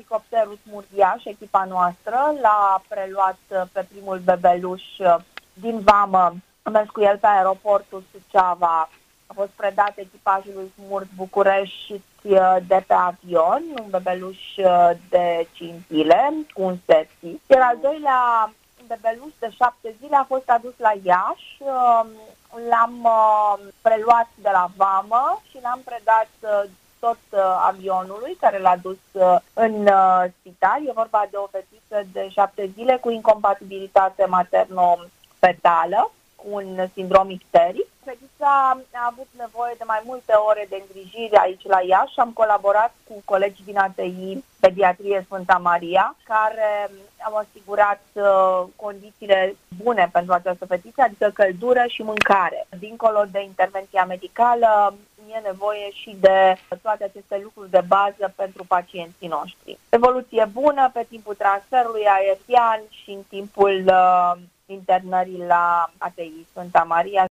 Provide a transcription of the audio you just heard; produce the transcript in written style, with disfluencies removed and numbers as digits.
elicopterul Smurdiaș, echipa noastră, l-a preluat pe primul bebeluș din vamă, a mers cu el pe aeroportul Suceava, a fost predat echipajului Smurd București de pe avion, un bebeluș de 5 zile cu un sepsis. Iar al doilea bebeluș de 7 zile a fost adus la Iași, l-am preluat de la vamă și l-am predat tot avionului care l-a dus în spital. E vorba de o fetiță de 7 zile cu incompatibilitate materno-fetală, cu un sindrom icteric. Fetița a avut nevoie de mai multe ore de îngrijire aici la Iași și am colaborat cu colegi din ATI Pediatrie Sfânta Maria, care au asigurat condițiile bune pentru această fetiță, adică căldură și mâncare. Dincolo de intervenția medicală, e nevoie și de toate aceste lucruri de bază pentru pacienții noștri. Evoluție bună pe timpul transferului aerian și în timpul internării la ATI Sfânta Maria.